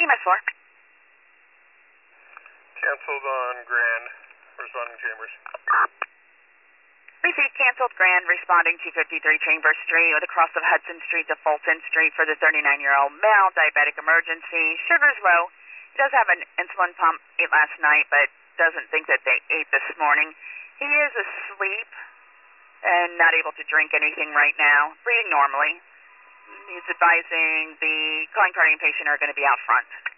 EMS 4. Canceled on Grand, responding Chambers. Received canceled Grand, responding 253 Chambers Street with a cross of Hudson Street to Fulton Street for the 39-year-old male, diabetic emergency, sugar's low. He does have an insulin pump, ate last night, but doesn't think that they ate this morning. He is asleep and not able to drink anything right now, breathing normally. He's advising the calling party and patient are going to be out front.